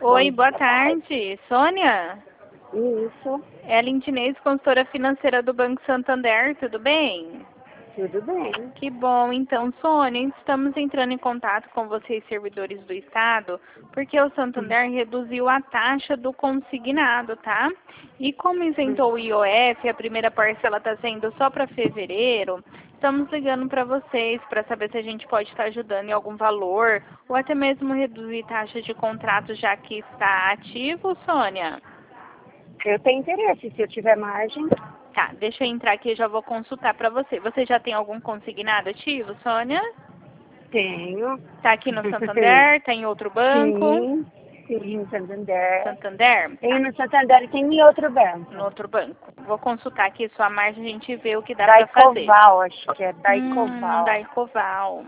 Oi, boa tarde. Sônia? Isso, Ellen Diniz, consultora financeira do Banco Santander, tudo bem? tudo bem. Que bom. Então, Sônia, estamos entrando em contato com vocês, servidores do Estado, porque o Santander reduziu a taxa do consignado, tá? E como isentou o IOF, a primeira parcela está sendo só para fevereiro, estamos ligando para vocês para saber se a gente pode estar ajudando em algum valor, ou até mesmo reduzir taxa de contrato, já que está ativo, Sônia. Eu tenho interesse, se eu tiver margem. Tá, deixa eu entrar aqui e já vou consultar para você. Você já tem algum consignado ativo, Sônia? Tenho. Tá aqui no Santander? Tá em outro banco? Sim, no Santander. Santander? Tenho Tá, no Santander e tenho em outro banco. no outro banco. Vou consultar aqui sua margem, a gente vê o que dá para fazer. Daicoval, acho que é Daicoval. Daicoval.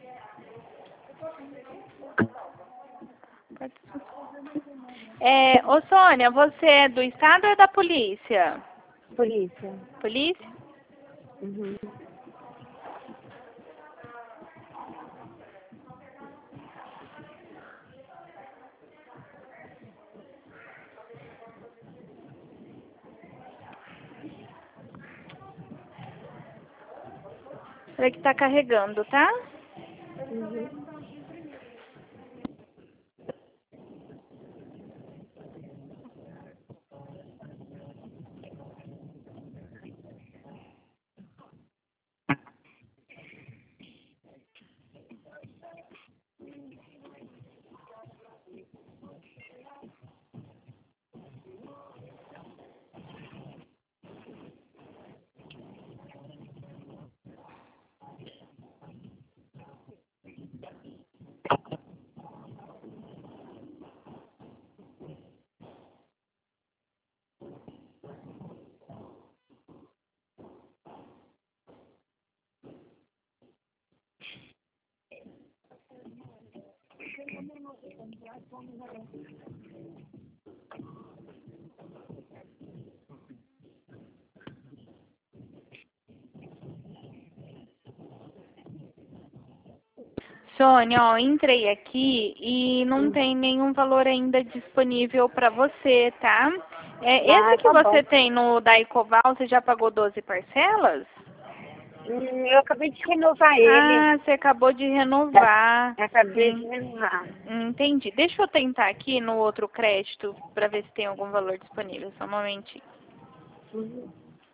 Ô Sônia, você é do Estado ou é da polícia? Polícia. Polícia? Uhum. Olha que tá carregando, tá? Uhum. Sônia, ó, entrei aqui e não tem nenhum valor ainda disponível para você, tá? Esse que Tá você bom. tem no Daicoval, você já pagou 12 parcelas? Eu acabei de renovar ele. Ah, você acabou de renovar. Acabei de renovar. Entendi. Deixa eu tentar aqui no outro crédito para ver se tem algum valor disponível. Só um momentinho. Uhum.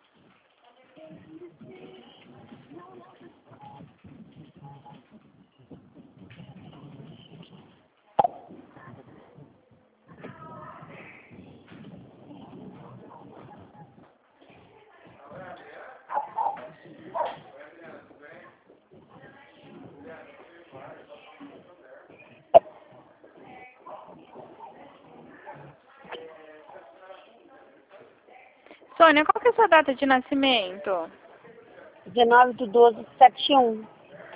Sônia, qual que é a sua data de nascimento? 19/12/71.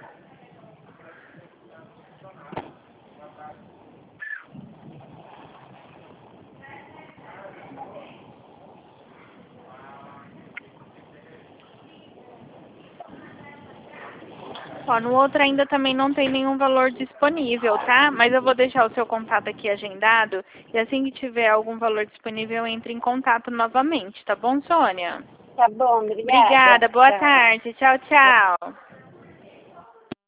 Ó, no outro ainda também não tem nenhum valor disponível, tá? Mas eu vou deixar o seu contato aqui agendado e assim que tiver algum valor disponível, eu entro em contato novamente, tá bom, Sônia? Tá bom, obrigada. Obrigada, boa Tchau. tarde. Tchau, tchau.